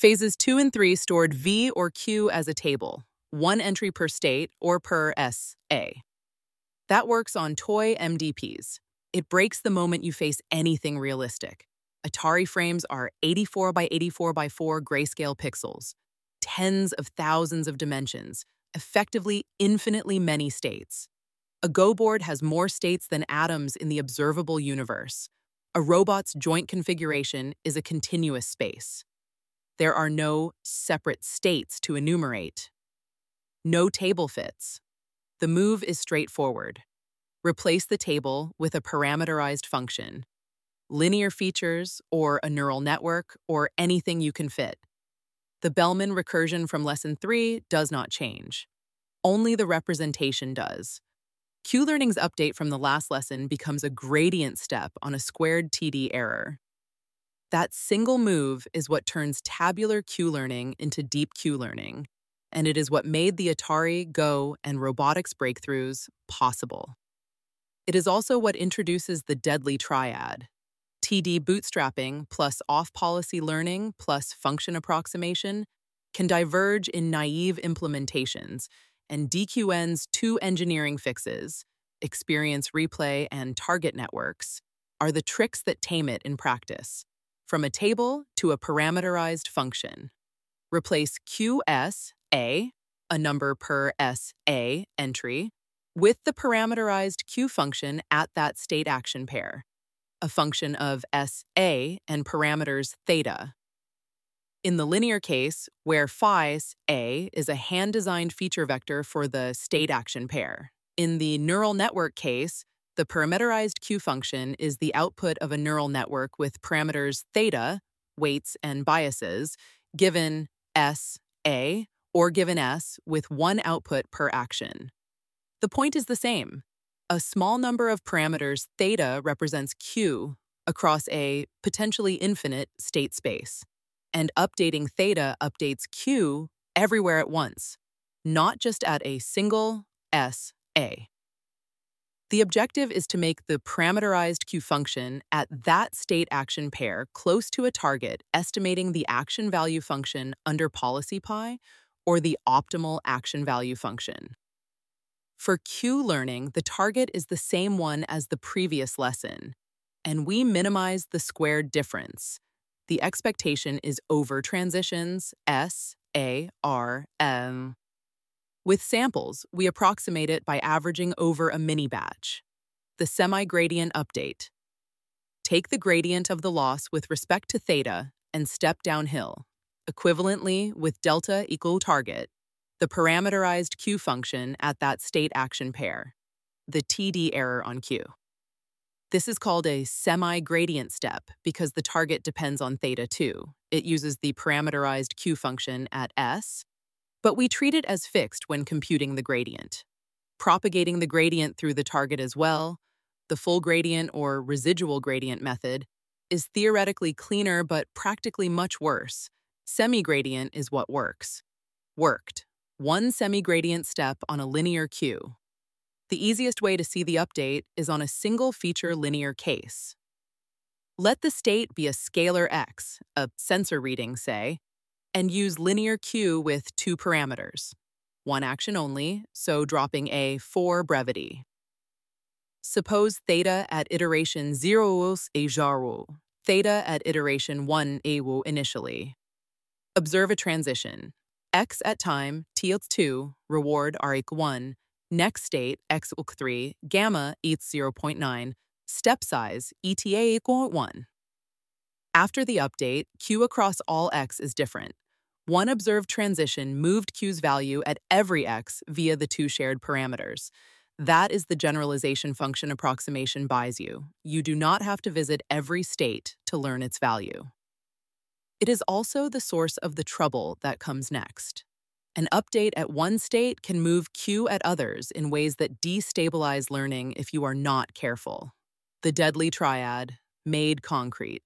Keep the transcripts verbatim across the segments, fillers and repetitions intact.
Phases two and three stored V or Q as a table, one entry per state or per S A. That works on toy M D Ps. It breaks the moment you face anything realistic. Atari frames are eighty-four by eighty-four by four grayscale pixels, tens of thousands of dimensions, effectively infinitely many states. A Go board has more states than atoms in the observable universe. A robot's joint configuration is a continuous space. There are no separate states to enumerate. No table fits. The move is straightforward. Replace the table with a parameterized function, linear features, or a neural network, or anything you can fit. The Bellman recursion from Lesson three does not change. Only the representation does. Q-Learning's update from the last lesson becomes a gradient step on a squared T D error. That single move is what turns tabular Q-Learning into deep Q-Learning, and it is what made the Atari, Go, and robotics breakthroughs possible. It is also what introduces the deadly triad. T D bootstrapping plus off-policy learning plus function approximation can diverge in naive implementations, and D Q N's two engineering fixes, experience replay and target networks, are the tricks that tame it in practice. From a table to a parameterized function. Replace Q S A, a number per S A entry, with the parameterized Q function at that state action pair, a function of S A and parameters theta. In the linear case, where phi A is a hand-designed feature vector for the state action pair. In the neural network case, the parameterized Q function is the output of a neural network with parameters theta, weights and biases, given S A, or given S with one output per action. The point is the same. A small number of parameters theta represents Q across a potentially infinite state space. And updating theta updates Q everywhere at once, not just at a single S A. The objective is to make the parameterized Q function at that state action pair close to a target, estimating the action value function under policy pi or the optimal action value function. For Q-Learning, the target is the same one as the previous lesson, and we minimize the squared difference. The expectation is over transitions, S, A, R, M. With samples, we approximate it by averaging over a mini-batch. The semi-gradient update. Take the gradient of the loss with respect to theta and step downhill. Equivalently, with delta equal target, the parameterized Q function at that state action pair, the T D error on Q. This is called a semi-gradient step because the target depends on theta too. It uses the parameterized Q function at S, but we treat it as fixed when computing the gradient. Propagating the gradient through the target as well, the full gradient or residual gradient method, is theoretically cleaner but practically much worse. Semi-gradient is what works. Worked. One semi-gradient step on a linear Q. The easiest way to see the update is on a single feature linear case. Let the state be a scalar x, a sensor reading, say, and use linear Q with two parameters. One action only, so dropping A for brevity. Suppose theta at iteration zero a zero, theta at iteration one a initially. Observe a transition. X at time, t equals two, reward r equals one, next state, x equals three, gamma equals zero point nine, step size, E T A equals one. After the update, Q across all x is different. One observed transition moved Q's value at every x via the two shared parameters. That is the generalization function approximation buys you. You do not have to visit every state to learn its value. It is also the source of the trouble that comes next. An update at one state can move Q at others in ways that destabilize learning if you are not careful. The deadly triad, made concrete.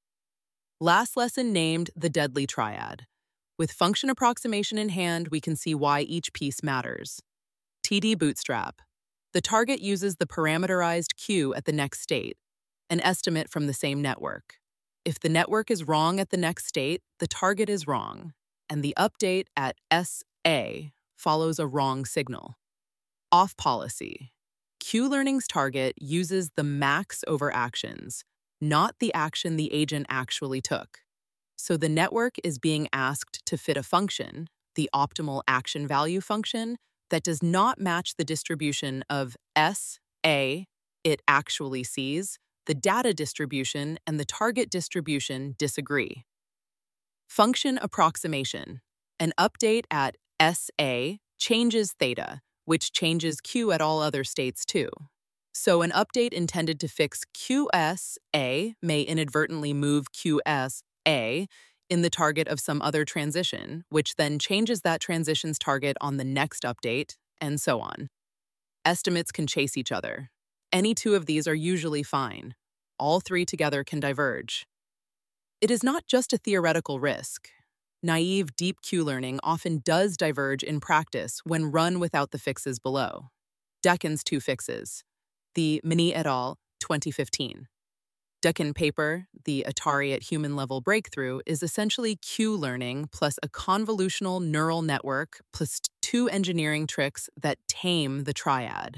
Last lesson named the deadly triad. With function approximation in hand, we can see why each piece matters. T D bootstrap. The target uses the parameterized Q at the next state, an estimate from the same network. If the network is wrong at the next state, the target is wrong, and the update at S A follows a wrong signal. Off policy. Q-Learning's target uses the max over actions, not the action the agent actually took. So the network is being asked to fit a function, the optimal action value function, that does not match the distribution of S A it actually sees, the data distribution and the target distribution disagree. Function approximation. An update at S A changes theta, which changes Q at all other states too. So an update intended to fix Q S A may inadvertently move Q S A in the target of some other transition, which then changes that transition's target on the next update, and so on. Estimates can chase each other. Any two of these are usually fine. All three together can diverge. It is not just a theoretical risk. Naive deep Q-learning often does diverge in practice when run without the fixes below. Deakin's two fixes. The Mini et al. twenty fifteen. Deakin paper, the Atari at Human Level Breakthrough, is essentially Q-learning plus a convolutional neural network plus two engineering tricks that tame the triad.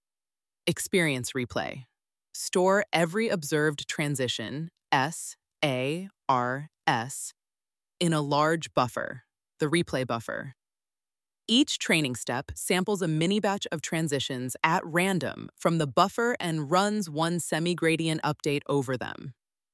Experience replay. Store every observed transition, S, A, R, S, in a large buffer, the replay buffer. Each training step samples a mini-batch of transitions at random from the buffer and runs one semi-gradient update over them.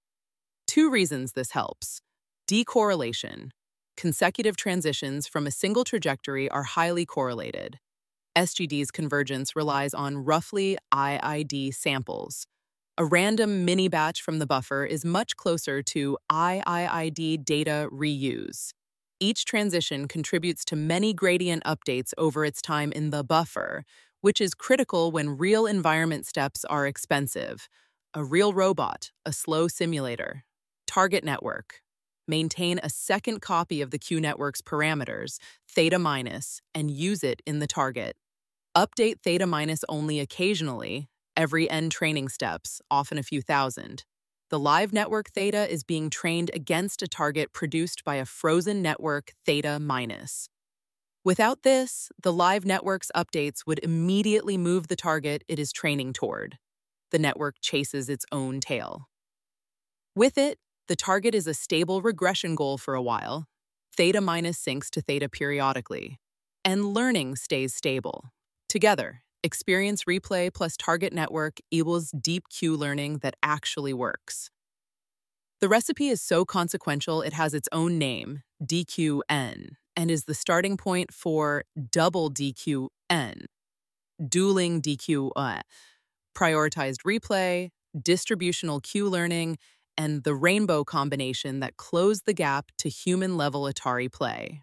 Two reasons this helps. Decorrelation. Consecutive transitions from a single trajectory are highly correlated. S G D's convergence relies on roughly I I D samples. A random mini-batch from the buffer is much closer to I I I D data reuse. Each transition contributes to many gradient updates over its time in the buffer, which is critical when real environment steps are expensive. A real robot, a slow simulator. Target network. Maintain a second copy of the Q-network's parameters, theta minus, and use it in the target. Update theta minus only occasionally, every n training steps, often a few thousand. The live network theta is being trained against a target produced by a frozen network theta minus. Without this, the live network's updates would immediately move the target it is training toward. The network chases its own tail. With it, the target is a stable regression goal for a while. Theta minus syncs to theta periodically. And learning stays stable. Together, experience replay plus target network equals deep Q learning that actually works. The recipe is so consequential it has its own name, D Q N, and is the starting point for double D Q N, dueling D Q N, prioritized replay, distributional Q learning, and the rainbow combination that closed the gap to human-level Atari play.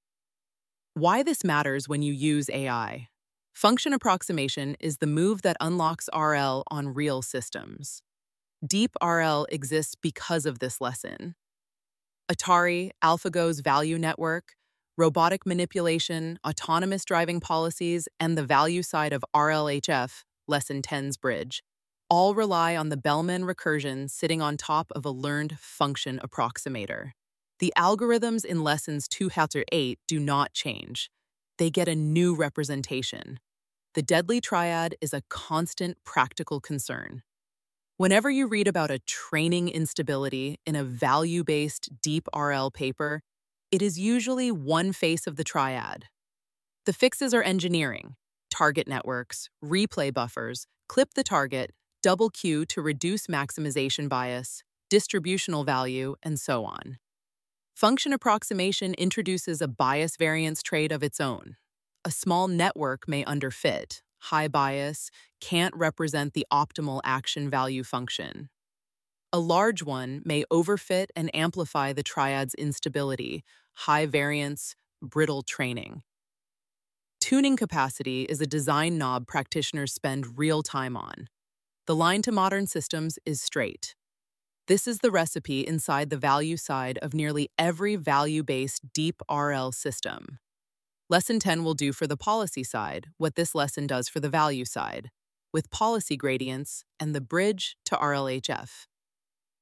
Why this matters when you use A I. Function approximation is the move that unlocks R L on real systems. Deep R L exists because of this lesson. Atari, AlphaGo's value network, robotic manipulation, autonomous driving policies, and the value side of R L H F, Lesson ten's bridge, all rely on the Bellman recursion sitting on top of a learned function approximator. The algorithms in Lessons two through eight do not change. They get a new representation. The deadly triad is a constant practical concern. Whenever you read about a training instability in a value-based deep R L paper, it is usually one face of the triad. The fixes are engineering, target networks, replay buffers, clip the target, double Q to reduce maximization bias, distributional value, and so on. Function approximation introduces a bias variance trait of its own. A small network may underfit, high bias, can't represent the optimal action value function. A large one may overfit and amplify the triad's instability, high variance, brittle training. Tuning capacity is a design knob practitioners spend real time on. The line to modern systems is straight. This is the recipe inside the value side of nearly every value-based deep R L system. Lesson ten will do for the policy side what this lesson does for the value side, with policy gradients and the bridge to R L H F.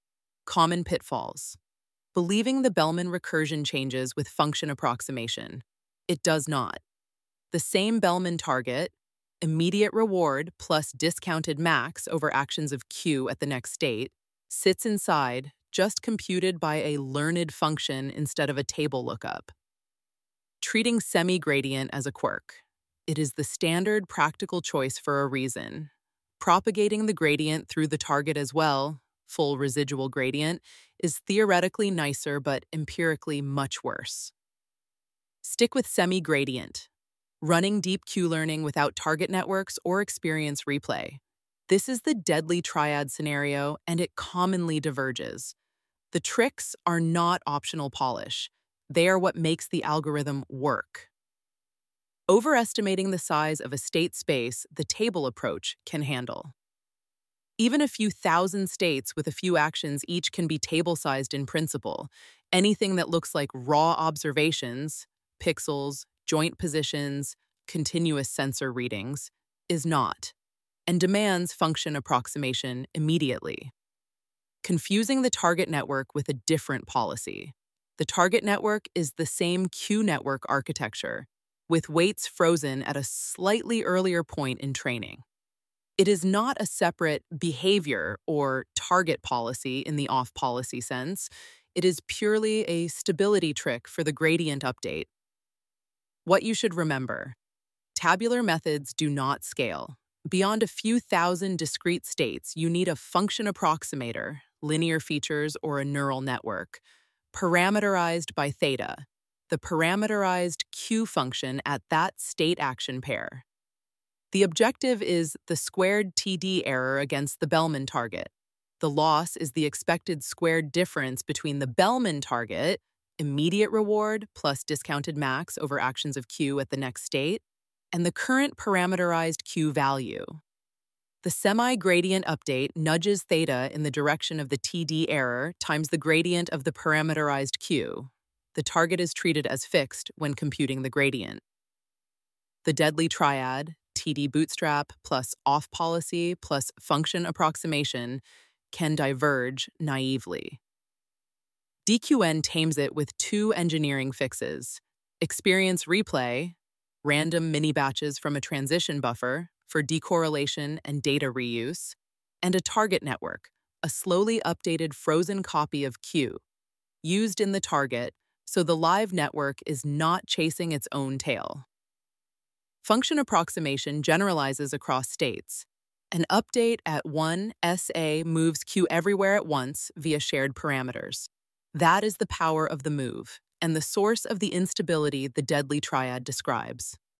Common pitfalls. Believing the Bellman recursion changes with function approximation. It does not. The same Bellman target, immediate reward plus discounted max over actions of Q at the next state, sits inside, just computed by a learned function instead of a table lookup. Treating semi-gradient as a quirk. It is the standard practical choice for a reason. Propagating the gradient through the target as well, full residual gradient, is theoretically nicer but empirically much worse. Stick with semi-gradient. Running deep Q-learning without target networks or experience replay. This is the deadly triad scenario, and it commonly diverges. The tricks are not optional polish. They are what makes the algorithm work. Overestimating the size of a state space the table approach can handle. Even a few thousand states with a few actions each can be table-sized in principle. Anything that looks like raw observations, pixels, joint positions, continuous sensor readings, is not, and demands function approximation immediately. Confusing the target network with a different policy. The target network is the same Q network architecture, with weights frozen at a slightly earlier point in training. It is not a separate behavior or target policy in the off-policy sense. It is purely a stability trick for the gradient update. What you should remember: tabular methods do not scale. Beyond a few thousand discrete states, you need a function approximator, linear features, or a neural network, parameterized by theta, the parameterized Q function at that state action pair. The objective is the squared T D error against the Bellman target. The loss is the expected squared difference between the Bellman target, immediate reward plus discounted max over actions of Q at the next state, and the current parameterized Q value. The semi-gradient update nudges theta in the direction of the T D error times the gradient of the parameterized Q. The target is treated as fixed when computing the gradient. The deadly triad, T D bootstrap plus off policy plus function approximation, can diverge naively. D Q N tames it with two engineering fixes: experience replay, random mini-batches from a transition buffer for decorrelation and data reuse, and a target network, a slowly updated frozen copy of Q, used in the target so the live network is not chasing its own tail. Function approximation generalizes across states. An update at one S A moves Q everywhere at once via shared parameters. That is the power of the move, and the source of the instability the deadly triad describes.